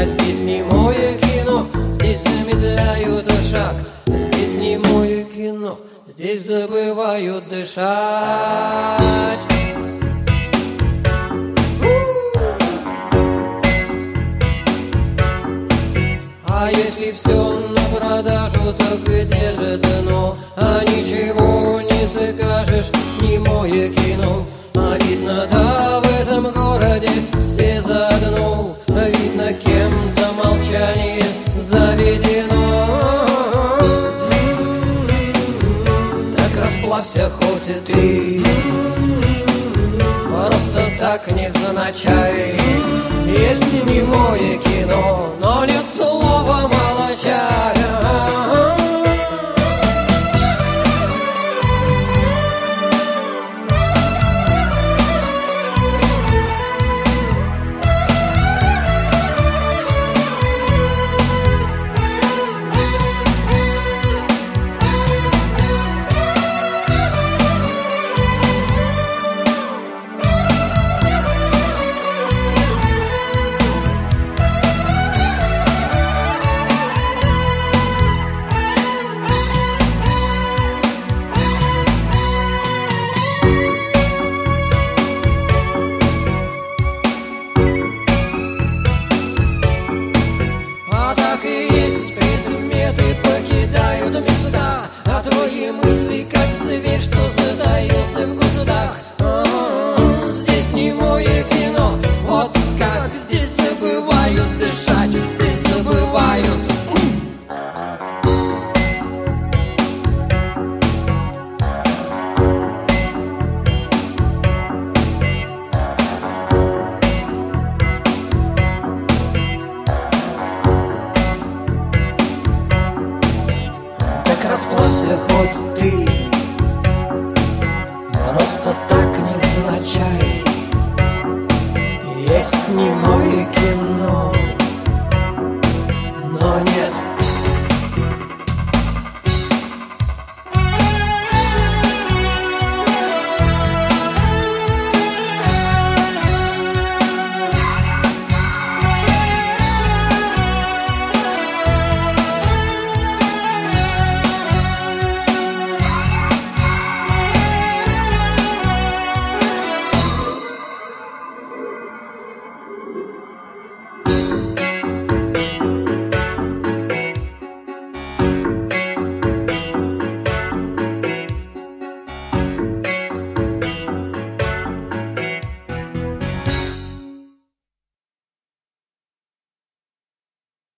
А здесь немое кино, здесь замедляют шаг. А здесь немое кино, здесь забывают дышать. А если все на продажу, то где же дно? А ничего не закажешь, немое кино. А видно, да, в этом городе все заодно. А видно, кем-то молчание заведено. Так расплавься хоть и ты, просто так невзначай. Есть немое кино,